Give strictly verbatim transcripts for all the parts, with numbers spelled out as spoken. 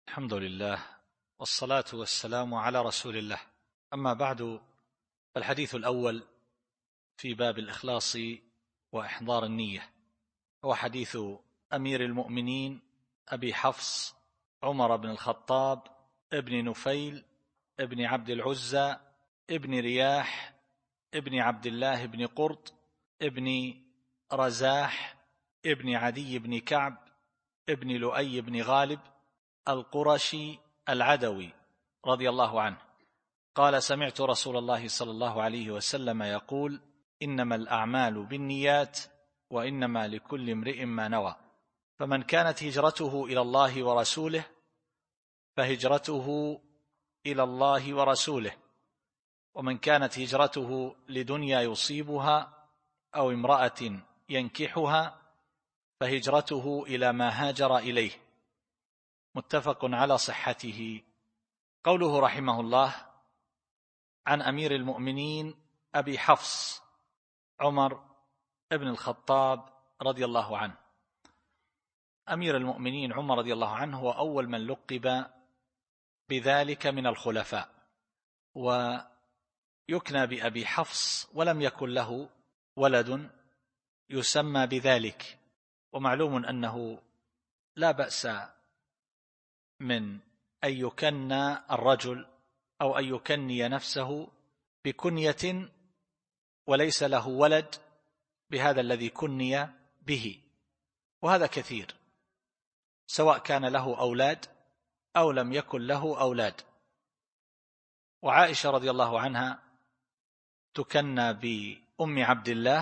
الحمد لله والصلاة والسلام على رسول الله. أما بعد، فالحديث الأول في باب الإخلاص وإحضار النية هو حديث أمير المؤمنين أبي حفص عمر بن الخطاب ابن نفيل ابن عبد العزى ابن رياح ابن عبد الله بن قرط ابن رزاح ابن عدي بن كعب ابن لؤي بن غالب القرشي العدوي رضي الله عنه قال: سمعت رسول الله صلى الله عليه وسلم يقول: إنما الأعمال بالنيات وإنما لكل امرئ ما نوى، فمن كانت هجرته إلى الله ورسوله فهجرته إلى الله ورسوله، ومن كانت هجرته لدنيا يصيبها أو امرأة ينكحها فهجرته إلى ما هاجر إليه. متفق على صحته. قوله رحمه الله: عن أمير المؤمنين أبي حفص عمر ابن الخطاب رضي الله عنه. أمير المؤمنين عمر رضي الله عنه هو أول من لقب بذلك من الخلفاء، ويكنى بأبي حفص ولم يكن له ولد يسمى بذلك. ومعلوم أنه لا بأس من أن يكنى الرجل أو أن يكني نفسه بكنية وليس له ولد بهذا الذي كني به، وهذا كثير، سواء كان له أولاد أو لم يكن له أولاد. وعائشة رضي الله عنها تكنى بأم عبد الله،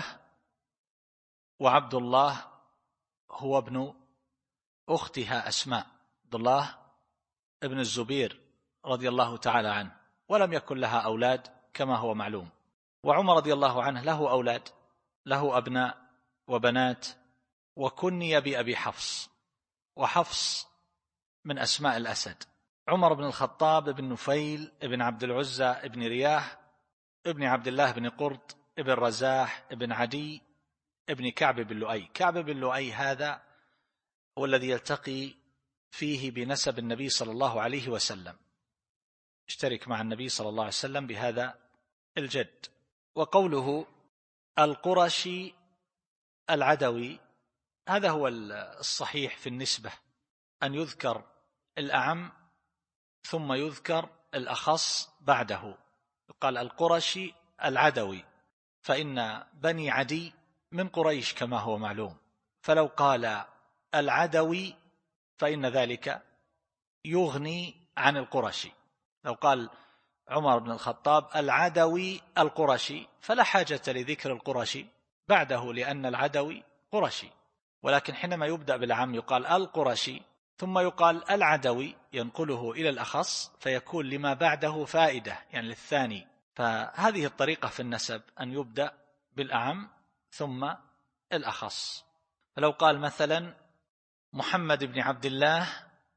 وعبد الله هو ابن أختها أسماء، عبد الله ابن الزبير رضي الله تعالى عنه، ولم يكن لها أولاد كما هو معلوم. وعمر رضي الله عنه له أولاد، له أبناء وبنات، وكني بأبي حفص، وحفص من أسماء الأسد. عمر بن الخطاب بن نفيل ابن عبد العزى ابن رياح ابن عبد الله بن قرط ابن رزاح ابن عدي ابن كعب بن لؤي. كعب بن لؤي هذا هو الذي يلتقي فيه بنسب النبي صلى الله عليه وسلم، اشترك مع النبي صلى الله عليه وسلم بهذا الجد. وقوله القرشي العدوي هذا هو الصحيح في النسبة، أن يذكر الأعم ثم يذكر الأخص بعده، يقال القرشي العدوي، فإن بني عدي من قريش كما هو معلوم، فلو قال العدوي فإن ذلك يغني عن القرشي. لو قال عمر بن الخطاب العدوي القرشي فلا حاجة لذكر القرشي بعده، لأن العدوي قرشي. ولكن حينما يبدأ بالعام يقال القرشي ثم يقال العدوي، ينقله إلى الأخص، فيكون لما بعده فائدة، يعني للثاني. فهذه الطريقة في النسب، أن يبدأ بالأعم ثم الأخص. فلو قال مثلا محمد بن عبد الله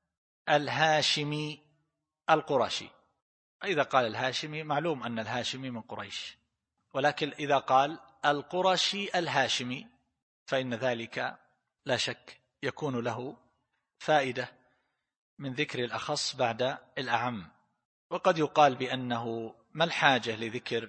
الهاشمي القرشي، إذا قال الهاشمي معلوم أن الهاشمي من قريش، ولكن إذا قال القرشي الهاشمي فإن ذلك لا شك يكون له فائدة من ذكر الأخص بعد الأعم. وقد يقال بأنه ما الحاجة لذكر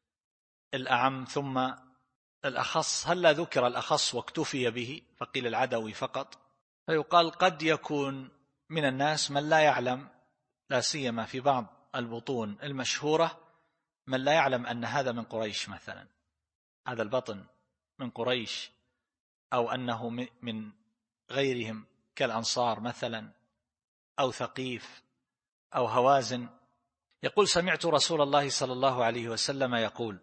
الأعم ثم الأخص؟ هل لا ذكر الأخص واكتفي به فقيل العدوي فقط؟ فيقال قد يكون من الناس من لا يعلم، لا سيما في بعض البطون المشهورة، من لا يعلم أن هذا من قريش مثلا، هذا البطن من قريش، أو أنه من غيرهم كالأنصار مثلا، أو ثقيف أو هوازن. يقول: سمعت رسول الله صلى الله عليه وسلم يقول: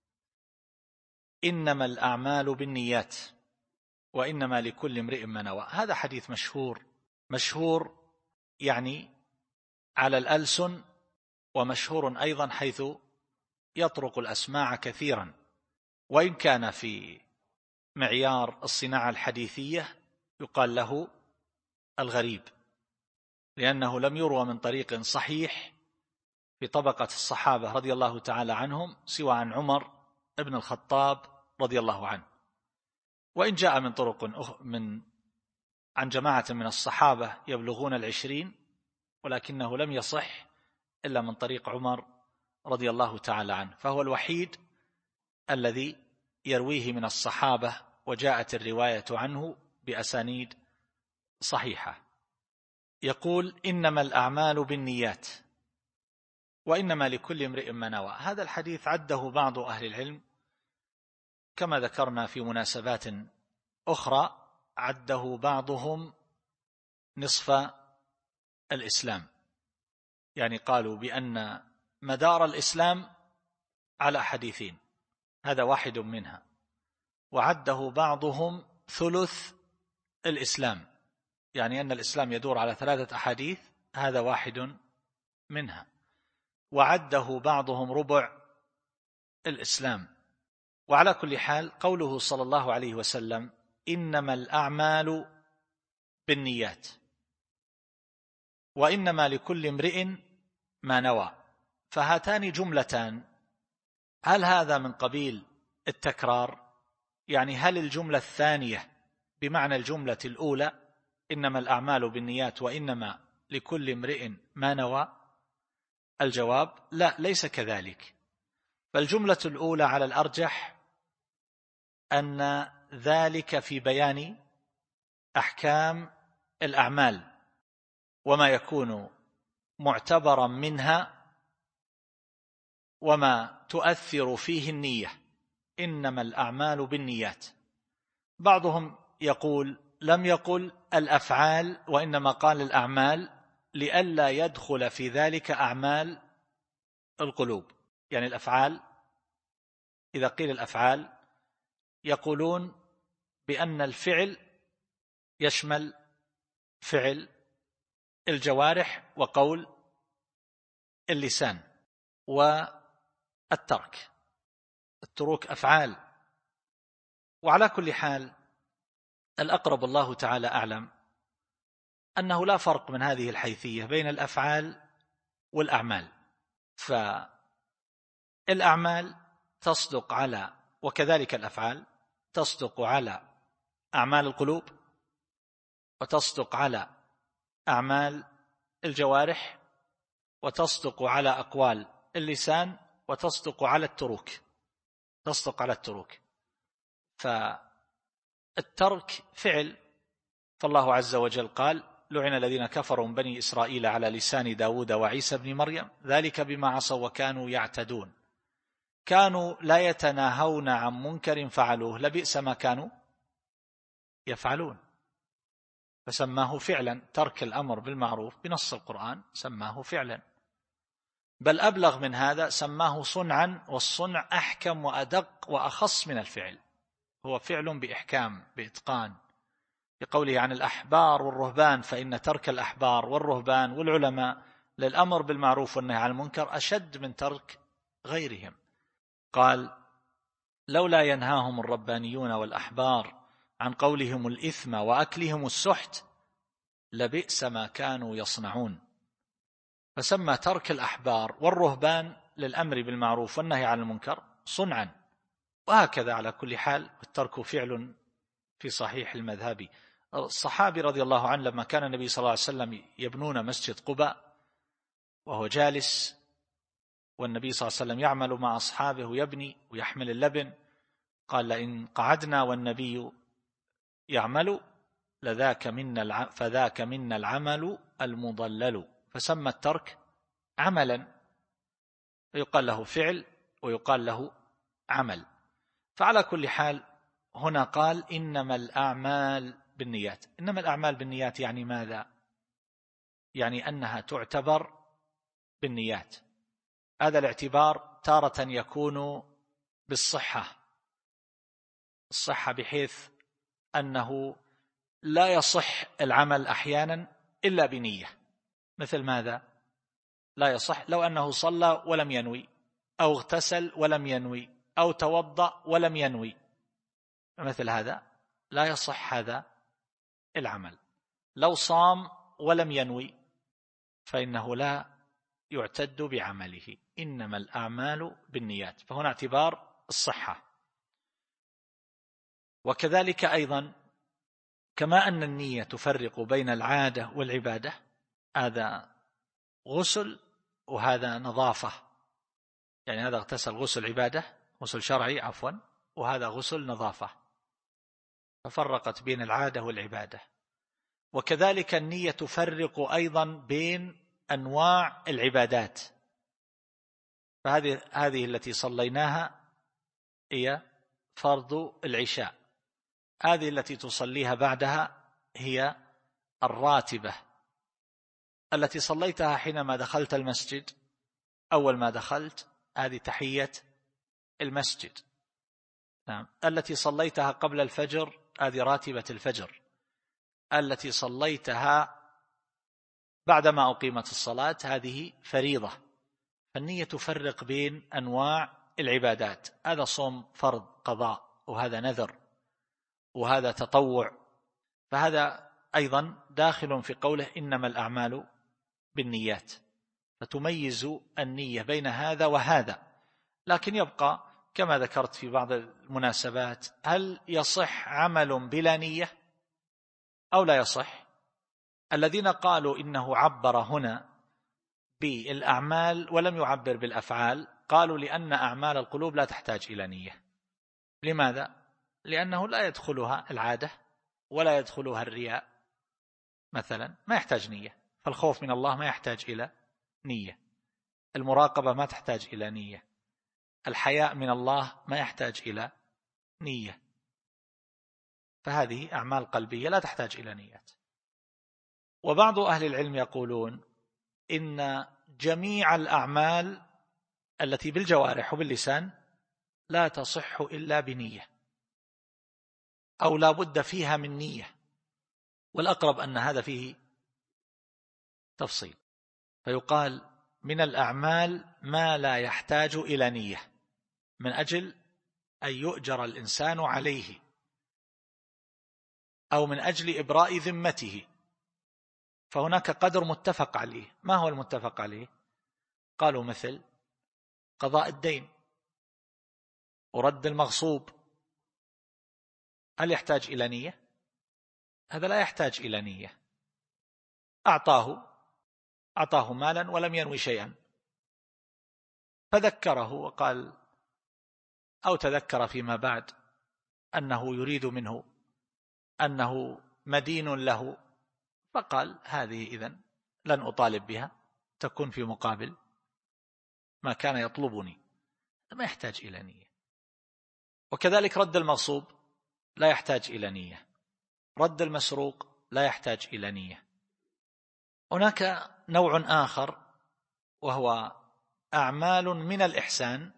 إنما الأعمال بالنيات وإنما لكل امرئ ما نوى. هذا حديث مشهور، مشهور يعني على الألسن، ومشهور أيضا حيث يطرق الأسماع كثيرا، وإن كان في معيار الصناعة الحديثية يقال له الغريب، لأنه لم يروى من طريق صحيح في طبقة الصحابة رضي الله تعالى عنهم سوى عن عمر ابن الخطاب رضي الله عنه. وإن جاء من طرق من عن جماعة من الصحابة يبلغون العشرين، ولكنه لم يصح إلا من طريق عمر رضي الله تعالى عنه، فهو الوحيد الذي يرويه من الصحابة وجاءت الرواية عنه بأسانيد صحيحة. يقول: إنما الأعمال بالنيات وإنما لكل امرئ ما نوى. هذا الحديث عده بعض أهل العلم كما ذكرنا في مناسبات أخرى، عده بعضهم نصف الإسلام، يعني قالوا بأن مدار الإسلام على حديثين، هذا واحد منها، وعده بعضهم ثلث الإسلام، يعني أن الإسلام يدور على ثلاثة أحاديث، هذا واحد منها، وعده بعضهم ربع الإسلام. وعلى كل حال قوله صلى الله عليه وسلم: إنما الأعمال بالنيات وإنما لكل امرئ ما نوى، فهاتان جملتان، هل هذا من قبيل التكرار؟ يعني هل الجملة الثانية بمعنى الجملة الأولى إنما الأعمال بالنيات وإنما لكل امرئ ما نوى؟ الجواب: لا، ليس كذلك. فالجملة الأولى على الأرجح أن ذلك في بيان أحكام الأعمال وما يكون معتبرا منها وما تؤثر فيه النية، إنما الأعمال بالنيات. بعضهم يقول لم يقل الأفعال وإنما قال الأعمال لئلا يدخل في ذلك أعمال القلوب، يعني الأفعال، إذا قيل الأفعال يقولون بأن الفعل يشمل فعل الجوارح وقول اللسان، والترك التروك أفعال. وعلى كل حال الأقرب الله تعالى أعلم أنه لا فرق من هذه الحيثية بين الأفعال والأعمال، فالأعمال تصدق على، وكذلك الأفعال تصدق على أعمال القلوب وتصدق على أعمال الجوارح وتصدق على أقوال اللسان وتصدق على التروك تصدق على التروك فالترك فعل، فالله عز وجل قال: لعن الذين كفروا من بني إسرائيل على لسان داود وعيسى بن مريم ذلك بما عصوا وكانوا يعتدون كانوا لا يتناهون عن منكر فعلوه لبئس ما كانوا يفعلون، فسماه فعلا. ترك الأمر بالمعروف بنص القرآن سماه فعلا، بل أبلغ من هذا سماه صنعا، والصنع أحكم وأدق وأخص من الفعل، هو فعل بإحكام بإتقان، بقوله عن الأحبار والرهبان: فإن ترك الأحبار والرهبان والعلماء للأمر بالمعروف والنهي عن المنكر أشد من ترك غيرهم. قال: لولا ينهاهم الربانيون والأحبار عن قولهم الإثم وأكلهم السحت لبئس ما كانوا يصنعون، فسمى ترك الأحبار والرهبان للأمر بالمعروف والنهي عن المنكر صنعا. وهكذا على كل حال الترك فعل في صحيح المذهب. الصحابي رضي الله عنه لما كان النبي صلى الله عليه وسلم يبنون مسجد قباء وهو جالس والنبي صلى الله عليه وسلم يعمل مع أصحابه يبني ويحمل اللبن، قال: لئن قعدنا والنبي يعمل لذاك منا الع... فذاك منا العمل المضلل، فسمى الترك عملا، يقال له فعل ويقال له عمل. فعلى كل حال هنا قال: إنما الأعمال بالنيات. إنما الأعمال بالنيات يعني ماذا؟ يعني أنها تعتبر بالنيات. هذا الاعتبار تارة يكون بالصحة، الصحة بحيث أنه لا يصح العمل أحيانا إلا بنية. مثل ماذا؟ لا يصح لو أنه صلى ولم ينوي، أو اغتسل ولم ينوي، أو توضأ ولم ينوي، مثل هذا لا يصح هذا العمل. لو صام ولم ينوي فإنه لا يعتد بعمله. إنما الأعمال بالنيات، فهنا اعتبار الصحة. وكذلك أيضا كما أن النية تفرق بين العادة والعبادة، هذا غسل وهذا نظافة، يعني هذا اغتسل غسل عبادة، غسل شرعي عفوا، وهذا غسل نظافة، ففرقت بين العادة والعبادة. وكذلك النية تفرق أيضا بين أنواع العبادات، فهذه هذه التي صليناها هي فرض العشاء، هذه التي تصليها بعدها هي الراتبة التي صليتها حينما دخلت المسجد، أول ما دخلت، هذه تحية المسجد. نعم. التي صليتها قبل الفجر هذه راتبة الفجر، التي صليتها بعدما أقيمت الصلاة هذه فريضة. فالنية تفرق بين أنواع العبادات، هذا صوم فرض قضاء، وهذا نذر، وهذا تطوع، فهذا أيضا داخل في قوله إنما الأعمال بالنيات، فتميز النية بين هذا وهذا. لكن يبقى كما ذكرت في بعض المناسبات، هل يصح عمل بلا نية أو لا يصح؟ الذين قالوا إنه عبر هنا بالأعمال ولم يعبر بالأفعال، قالوا لأن أعمال القلوب لا تحتاج إلى نية. لماذا؟ لأنه لا يدخلها العادة ولا يدخلها الرياء مثلا، ما يحتاج نية. فالخوف من الله ما يحتاج إلى نية، المراقبة ما تحتاج إلى نية، الحياء من الله ما يحتاج إلى نية، فهذه أعمال قلبية لا تحتاج إلى نيات. وبعض أهل العلم يقولون إن جميع الأعمال التي بالجوارح وباللسان لا تصح إلا بنية، أو لا بد فيها من نية، والأقرب أن هذا فيه تفصيل، فيقال من الأعمال ما لا يحتاج إلى نية من أجل أن يؤجر الإنسان عليه، أو من أجل إبراء ذمته، فهناك قدر متفق عليه. ما هو المتفق عليه؟ قالوا مثل قضاء الدين ورد المغصوب، هل يحتاج إلى نية؟ هذا لا يحتاج إلى نية، أعطاه أعطاه مالا ولم ينوي شيئا، فذكره وقال أو تذكر فيما بعد أنه يريد منه أنه مدين له، فقال هذه إذن لن أطالب بها، تكون في مقابل ما كان يطلبني، ما يحتاج إلى نية. وكذلك رد المغصوب لا يحتاج إلى نية، رد المسروق لا يحتاج إلى نية. هناك نوع آخر وهو أعمال من الإحسان،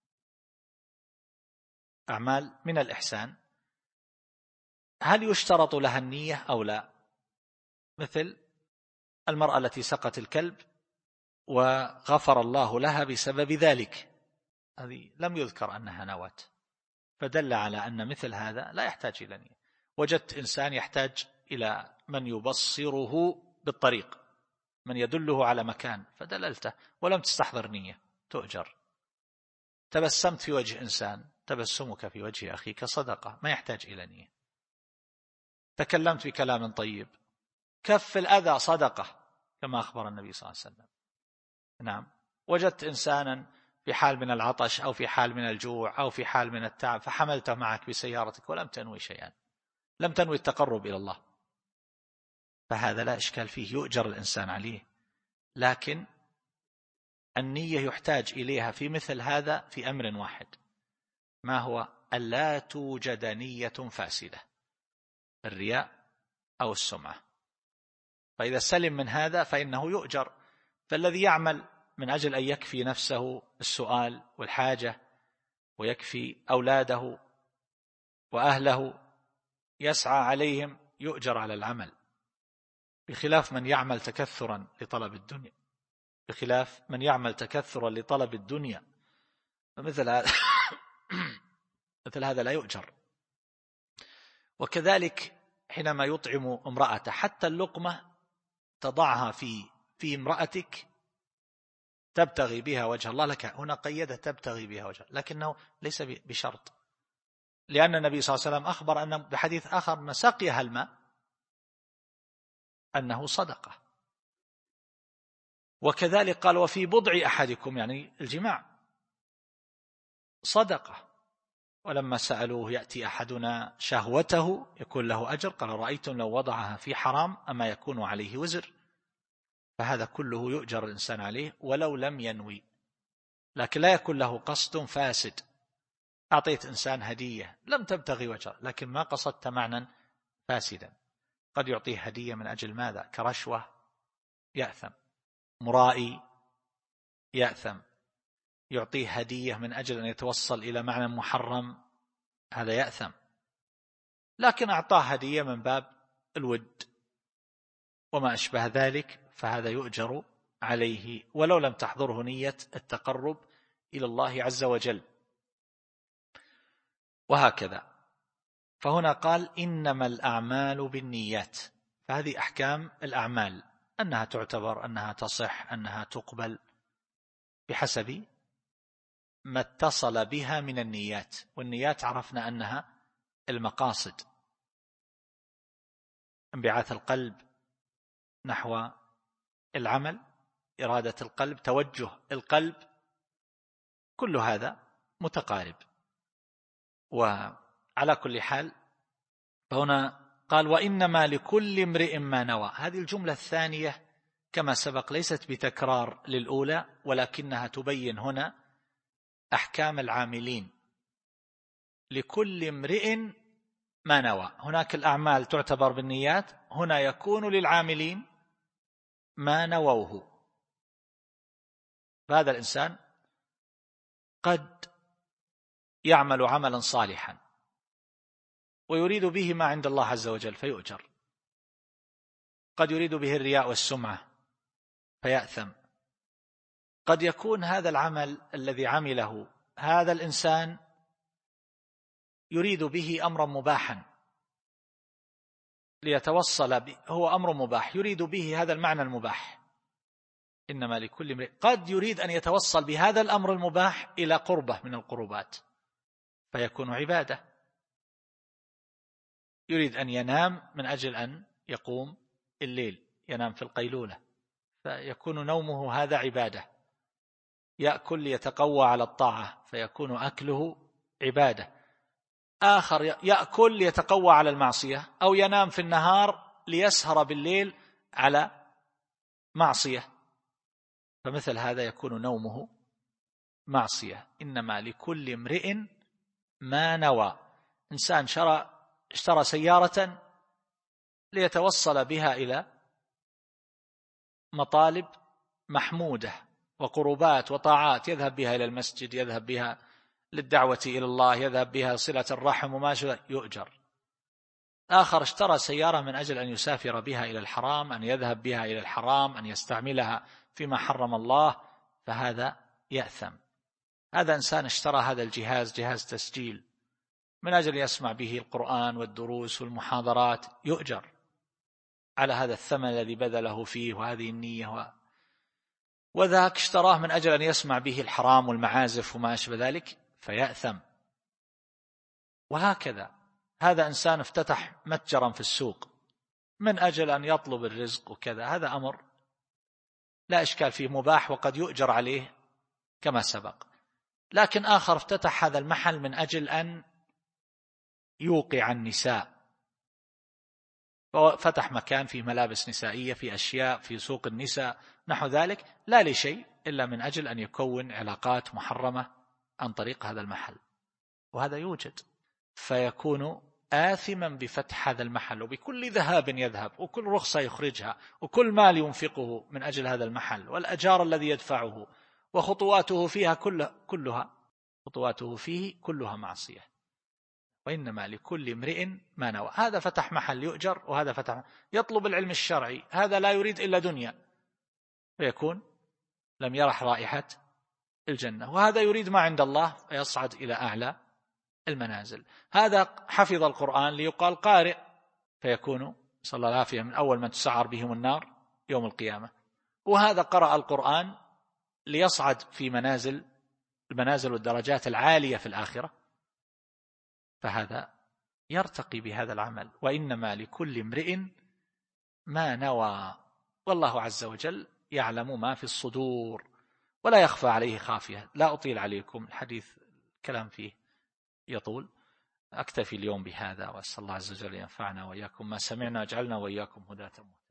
أعمال من الإحسان هل يشترط لها النية أو لا؟ مثل المرأة التي سقت الكلب وغفر الله لها بسبب ذلك، هذه لم يذكر أنها نوت، فدل على أن مثل هذا لا يحتاج إلى نية. وجدت إنسان يحتاج إلى من يبصره بالطريق، من يدله على مكان، فدللته ولم تستحضر نية، تؤجر. تبسمت في وجه إنسان، تبسمك في وجه أخيك صدقة، ما يحتاج إلى نية. تكلمت بكلام طيب، كف الأذى صدقة، كما أخبر النبي صلى الله عليه وسلم. نعم. وجدت إنسانا في حال من العطش أو في حال من الجوع أو في حال من التعب، فحملته معك بسيارتك ولم تنوي شيئا، لم تنوي التقرب إلى الله، فهذا لا إشكال فيه، يؤجر الإنسان عليه. لكن النية يحتاج إليها في مثل هذا في أمر واحد، ما هو؟ ألا توجد نية فاسدة، الرياء أو السمعة، فإذا سلم من هذا فإنه يؤجر. فالذي يعمل من أجل أن يكفي نفسه السؤال والحاجة ويكفي أولاده وأهله يسعى عليهم يؤجر على العمل، بخلاف من يعمل تكثرا لطلب الدنيا، بخلاف من يعمل تكثرا لطلب الدنيا، فمثل هذا مثل هذا لا يؤجر. وكذلك حينما يطعم امرأته، حتى اللقمة تضعها في في امرأتك تبتغي بها وجه الله، لك هنا قيدة تبتغي بها وجه، لكنه ليس بشرط، لأن النبي صلى الله عليه وسلم أخبر أن بحديث آخر أن سقيها الماء أنه صدقة. وكذلك قال وفي بضع أحدكم، يعني الجماع صدقة. ولما سألوه يأتي أحدنا شهوته يكون له أجر، قال رأيتم لو وضعها في حرام أما يكون عليه وزر. فهذا كله يؤجر الإنسان عليه ولو لم ينوي، لكن لا يكون له قصد فاسد. أعطيت إنسان هدية لم تبتغي وجه، لكن ما قصدت معنى فاسدا. قد يعطيه هدية من أجل ماذا؟ كرشوة يأثم، مرائي يأثم، يعطيه هدية من أجل أن يتوصل إلى معنى محرم، هذا يأثم. لكن أعطاه هدية من باب الود وما أشبه ذلك، فهذا يؤجر عليه ولو لم تحضره نية التقرب إلى الله عز وجل. وهكذا. فهنا قال إنما الأعمال بالنيات، فهذه أحكام الأعمال، أنها تعتبر، أنها تصح، أنها تقبل بحسب ما اتصل بها من النيات. والنيات عرفنا أنها المقاصد، انبعاث القلب نحو العمل، إرادة القلب، توجه القلب، كل هذا متقارب. وعلى كل حال فهنا قال وإنما لكل امرئ ما نوى. هذه الجملة الثانية كما سبق ليست بتكرار للأولى، ولكنها تبين هنا أحكام العاملين. لكل امرئ ما نوى، هناك الأعمال تعتبر بالنيات، هنا يكون للعاملين ما نووه. فهذا الإنسان قد يعمل عملا صالحا ويريد به ما عند الله عز وجل فيؤجر، قد يريد به الرياء والسمعة فيأثم. قد يكون هذا العمل الذي عمله هذا الإنسان يريد به أمرا مباحا ليتوصل به، هو أمر مباح يريد به هذا المعنى المباح. إنما لكل امرئ، قد يريد أن يتوصل بهذا الأمر المباح إلى قربة من القربات فيكون عبادة. يريد أن ينام من أجل أن يقوم الليل، ينام في القيلولة فيكون نومه هذا عبادة. يأكل ليتقوى على الطاعة فيكون أكله عبادة. آخر يأكل ليتقوى على المعصية، أو ينام في النهار ليسهر بالليل على معصية، فمثل هذا يكون نومه معصية. إنما لكل امرئ ما نوى. إنسان شرى اشترى سيارة ليتوصل بها إلى مطالب محمودة وقربات وطاعات، يذهب بها إلى المسجد، يذهب بها للدعوة إلى الله، يذهب بها صلة الرحم وما شابه، يؤجر. آخر اشترى سيارة من أجل أن يسافر بها إلى الحرام، أن يذهب بها إلى الحرام، أن يستعملها فيما حرم الله، فهذا يأثم. هذا إنسان اشترى هذا الجهاز، جهاز تسجيل، من أجل يسمع به القرآن والدروس والمحاضرات، يؤجر على هذا الثمن الذي بذله فيه وهذه النية و... وذاك اشتراه من أجل أن يسمع به الحرام والمعازف وما أشبه ذلك فيأثم. وهكذا هذا إنسان افتتح متجرا في السوق من أجل أن يطلب الرزق وكذا، هذا أمر لا إشكال فيه، مباح وقد يؤجر عليه كما سبق. لكن آخر افتتح هذا المحل من أجل أن يوقع النساء، فتح مكان فيه ملابس نسائية، في أشياء في سوق النساء نحو ذلك، لا لشيء إلا من أجل أن يكون علاقات محرمة عن طريق هذا المحل، وهذا يوجد، فيكون آثما بفتح هذا المحل وبكل ذهاب يذهب وكل رخصة يخرجها وكل مال ينفقه من أجل هذا المحل والأجار الذي يدفعه وخطواته فيها كلها, كلها خطواته فيه كلها معصية. وإنما لكل امرئ ما نوى. هذا فتح محل يؤجر، وهذا فتح يطلب العلم الشرعي، هذا لا يريد إلا دنيا فيكون لم يرح رائحة الجنة، وهذا يريد ما عند الله فيصعد إلى أعلى المنازل. هذا حفظ القرآن ليقال قارئ فيكون صلى الله عليه وسلم من أول من تسعر بهم النار يوم القيامة، وهذا قرأ القرآن ليصعد في منازل المنازل والدرجات العالية في الآخرة، فهذا يرتقي بهذا العمل. وإنما لكل امرئ ما نوى. والله عز وجل يعلم ما في الصدور ولا يخفى عليه خافية. لا أطيل عليكم، الحديث الكلام فيه يطول، أكتفي اليوم بهذا، وأسأل الله عز وجل ينفعنا وإياكم ما سمعنا، أجعلنا وإياكم هداة.